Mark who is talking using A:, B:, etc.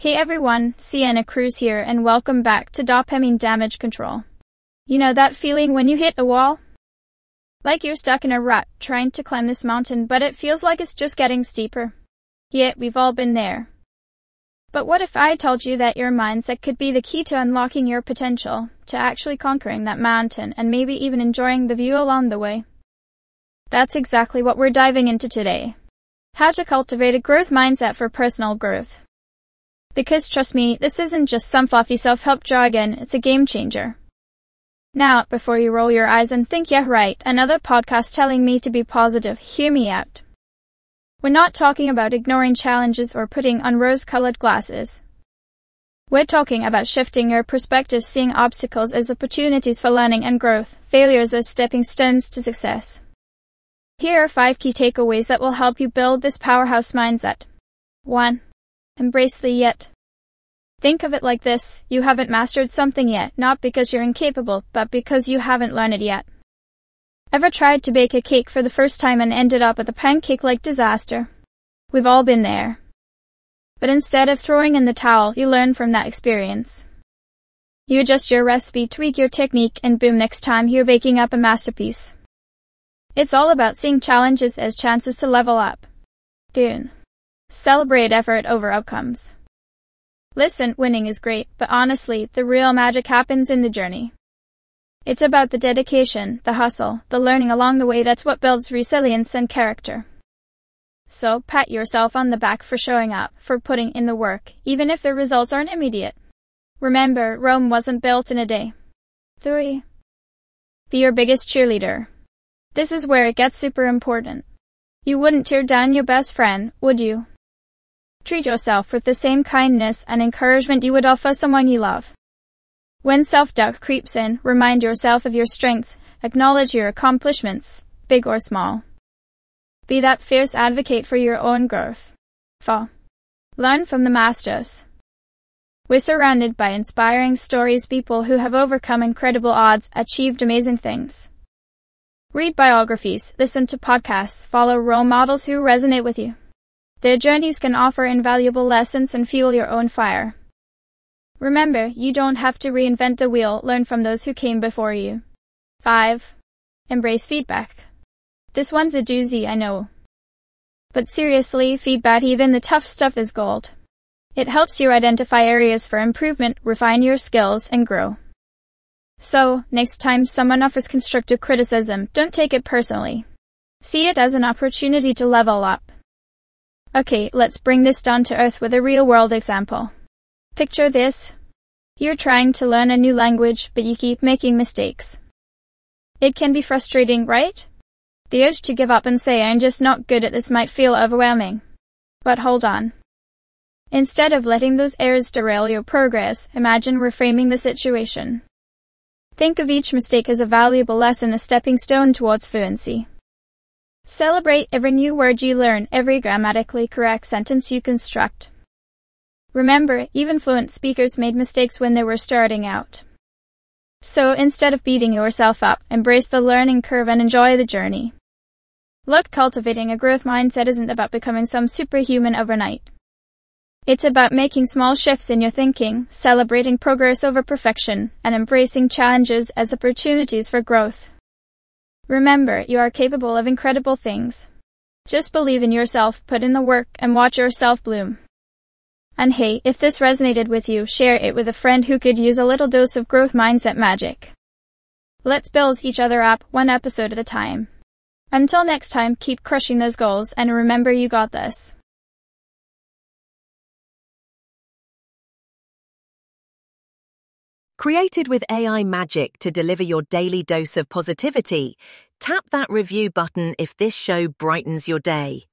A: Hey everyone, Sienna Cruz here and welcome back to Dopamine Damage Control. You know that feeling when you hit a wall? Like you're stuck in a rut trying to climb this mountain, but it feels like it's just getting steeper. Yeah, we've all been there. But what if I told you that your mindset could be the key to unlocking your potential, to actually conquering that mountain and maybe even enjoying the view along the way? That's exactly what we're diving into today. How to cultivate a growth mindset for personal growth. Because trust me, this isn't just some fluffy self-help jargon, it's a game changer. Now, before you roll your eyes and think, yeah right, another podcast telling me to be positive, hear me out. We're not talking about ignoring challenges or putting on rose-colored glasses. We're talking about shifting your perspective, seeing obstacles as opportunities for learning and growth, failures as stepping stones to success. Here are 5 key takeaways that will help you build this powerhouse mindset. 1. Embrace the yet. Think of it like this: you haven't mastered something yet, not because you're incapable, but because you haven't learned it yet. Ever tried to bake a cake for the first time and ended up with a pancake-like disaster? We've all been there. But instead of throwing in the towel, you learn from that experience. You adjust your recipe, tweak your technique, and boom, next time you're baking up a masterpiece. It's all about seeing challenges as chances to level up. 2. Celebrate effort over outcomes. Listen, winning is great, but honestly, the real magic happens in the journey. It's about the dedication, the hustle, the learning along the way. That's what builds resilience and character. So, pat yourself on the back for showing up, for putting in the work, even if the results aren't immediate. Remember, Rome wasn't built in a day. 3. Be your biggest cheerleader. This is where it gets super important. You wouldn't tear down your best friend, would you? Treat yourself with the same kindness and encouragement you would offer someone you love. When self-doubt creeps in, remind yourself of your strengths, acknowledge your accomplishments, big or small. Be that fierce advocate for your own growth. 4. Learn from the masters. We're surrounded by inspiring stories, people who have overcome incredible odds, achieved amazing things. Read biographies, listen to podcasts, follow role models who resonate with you. Their journeys can offer invaluable lessons and fuel your own fire. Remember, you don't have to reinvent the wheel, learn from those who came before you. 5. Embrace feedback. This one's a doozy, I know. But seriously, feedback, even the tough stuff, is gold. It helps you identify areas for improvement, refine your skills, and grow. So, next time someone offers constructive criticism, don't take it personally. See it as an opportunity to level up. Okay, let's bring this down to earth with a real-world example. Picture this. You're trying to learn a new language, but you keep making mistakes. It can be frustrating, right? The urge to give up and say, I'm just not good at this, might feel overwhelming. But hold on. Instead of letting those errors derail your progress, imagine reframing the situation. Think of each mistake as a valuable lesson, a stepping stone towards fluency. Celebrate every new word you learn, every grammatically correct sentence you construct. Remember, even fluent speakers made mistakes when they were starting out. So instead of beating yourself up, embrace the learning curve and enjoy the journey. Look, cultivating a growth mindset isn't about becoming some superhuman overnight. It's about making small shifts in your thinking, celebrating progress over perfection, and embracing challenges as opportunities for growth. Remember, you are capable of incredible things. Just believe in yourself, put in the work, and watch yourself bloom. And hey, if this resonated with you, share it with a friend who could use a little dose of growth mindset magic. Let's build each other up, one episode at a time. Until next time, keep crushing those goals, and remember, you got this.
B: Created with AI magic to deliver your daily dose of positivity, tap that review button if this show brightens your day.